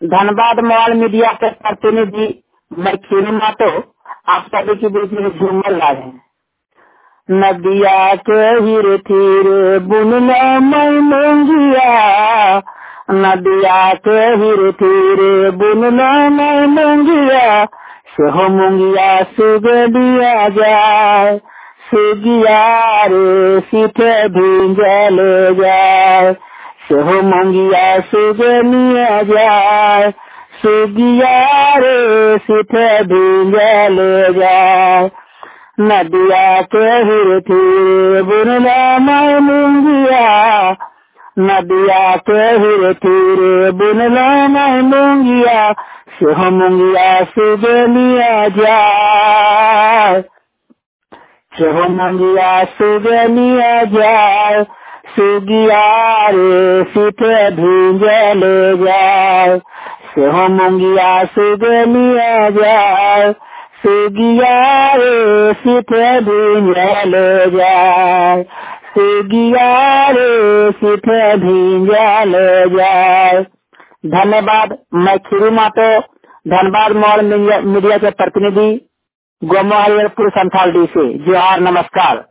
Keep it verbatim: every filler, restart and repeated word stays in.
Dhanbad mall media के प्रतिनिधि मैं खीरू मातो आप सभी के बीच में झूमर ला रहे हैं। नदिया के हीरे तीरे बुनना मैं मूंगिया, नदिया के हीरे तीरे बुनना मैं मूंगिया, सेहो मूंगिया सुगलिया जाए, सुगिया रे सीठे भींजल जाए, सेहो मूंगिया सुगलिया जाए, सुगिया रे सीठे भींजल जाए। नदिया के हीरे तीरे बुनना मैं मूंगिया, नदिया के हीरे तीरे बुनना मैं मूंगिया, सेहो मूंगिया सुगलिया जाए, सेहो मूंगिया सुगलिया जाए, सुगिया रे सीठे भींजल जाए, सेहो मूंगिया सुगलिया जाए, सुगिया रे सीठे भींजल जाए, सुगिया रे सीठे भींजल जाए। धन्यवाद। मैं खीरू मातो, धनबाद मॉल मीडिया के प्रतिनिधि, गोमो हरिहरपुर संथाल डी से। जोहार, नमस्कार।